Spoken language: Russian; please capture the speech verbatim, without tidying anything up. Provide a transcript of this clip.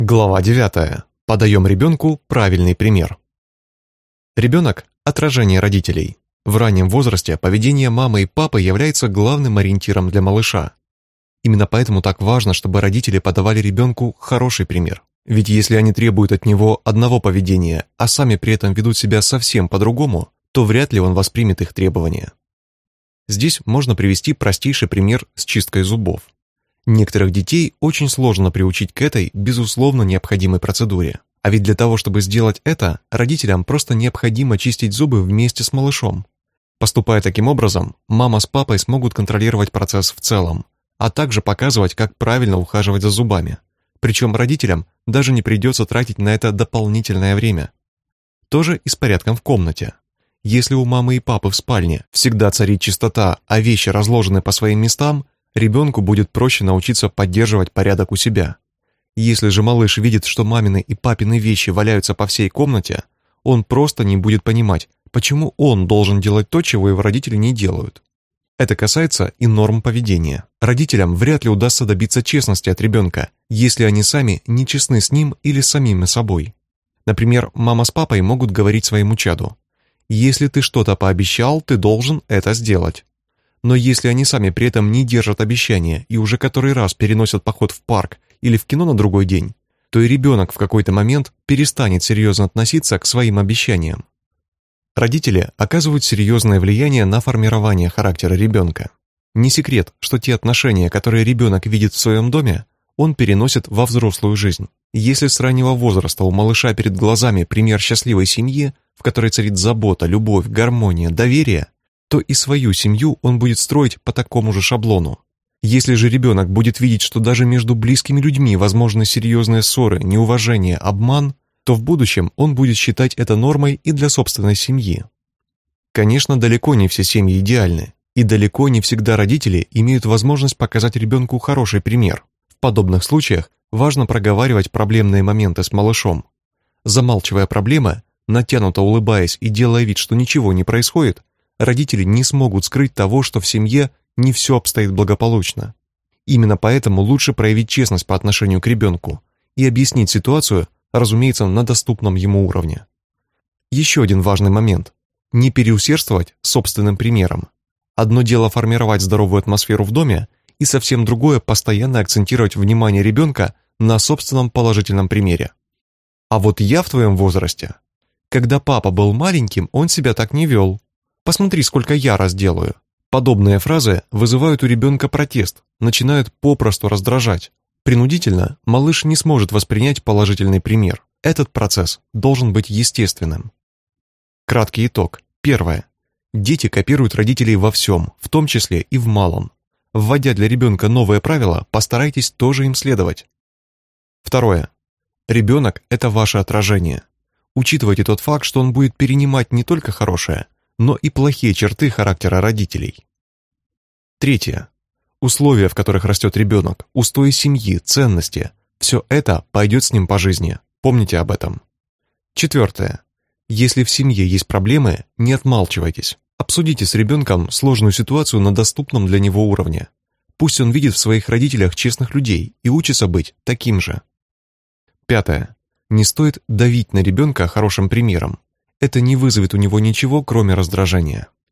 Глава девятая. Подаем ребенку правильный пример. Ребенок – отражение родителей. В раннем возрасте поведение мамы и папы является главным ориентиром для малыша. Именно поэтому так важно, чтобы родители подавали ребенку хороший пример. Ведь если они требуют от него одного поведения, а сами при этом ведут себя совсем по-другому, то вряд ли он воспримет их требования. Здесь можно привести простейший пример с чисткой зубов. Некоторых детей очень сложно приучить к этой, безусловно, необходимой процедуре. А ведь для того, чтобы сделать это, родителям просто необходимо чистить зубы вместе с малышом. Поступая таким образом, мама с папой смогут контролировать процесс в целом, а также показывать, как правильно ухаживать за зубами. Причем родителям даже не придется тратить на это дополнительное время. Тоже и с порядком в комнате. Если у мамы и папы в спальне всегда царит чистота, а вещи разложены по своим местам, ребенку будет проще научиться поддерживать порядок у себя. Если же малыш видит, что мамины и папины вещи валяются по всей комнате, он просто не будет понимать, почему он должен делать то, чего его родители не делают. Это касается и норм поведения. Родителям вряд ли удастся добиться честности от ребенка, если они сами не честны с ним или с самими собой. Например, мама с папой могут говорить своему чаду: «Если ты что-то пообещал, ты должен это сделать». Но если они сами при этом не держат обещания и уже который раз переносят поход в парк или в кино на другой день, то и ребенок в какой-то момент перестанет серьезно относиться к своим обещаниям. Родители оказывают серьезное влияние на формирование характера ребенка. Не секрет, что те отношения, которые ребенок видит в своем доме, он переносит во взрослую жизнь. Если с раннего возраста у малыша перед глазами пример счастливой семьи, в которой царит забота, любовь, гармония, доверие, то и свою семью он будет строить по такому же шаблону. Если же ребенок будет видеть, что даже между близкими людьми возможны серьезные ссоры, неуважение, обман, то в будущем он будет считать это нормой и для собственной семьи. Конечно, далеко не все семьи идеальны, и далеко не всегда родители имеют возможность показать ребенку хороший пример. В подобных случаях важно проговаривать проблемные моменты с малышом. Замалчивая проблемы, натянуто улыбаясь и делая вид, что ничего не происходит, родители не смогут скрыть того, что в семье не все обстоит благополучно. Именно поэтому лучше проявить честность по отношению к ребенку и объяснить ситуацию, разумеется, на доступном ему уровне. Еще один важный момент – не переусердствовать собственным примером. Одно дело формировать здоровую атмосферу в доме, и совсем другое – постоянно акцентировать внимание ребенка на собственном положительном примере. А вот я в твоем возрасте. Когда папа был маленьким, он себя так не вел. Посмотри, сколько я раз делаю. Подобные фразы вызывают у ребенка протест, начинают попросту раздражать. Принудительно малыш не сможет воспринять положительный пример. Этот процесс должен быть естественным. Краткий итог. Первое. Дети копируют родителей во всем, в том числе и в малом. Вводя для ребенка новые правила, постарайтесь тоже им следовать. Второе. Ребенок – это ваше отражение. Учитывайте тот факт, что он будет перенимать не только хорошее, но и плохие черты характера родителей. Третье. Условия, в которых растет ребенок, устои семьи, ценности – все это пойдет с ним по жизни. Помните об этом. Четвертое. Если в семье есть проблемы, не отмалчивайтесь. Обсудите с ребенком сложную ситуацию на доступном для него уровне. Пусть он видит в своих родителях честных людей и учится быть таким же. Пятое. Не стоит давить на ребенка хорошим примером. Это не вызовет у него ничего, кроме раздражения.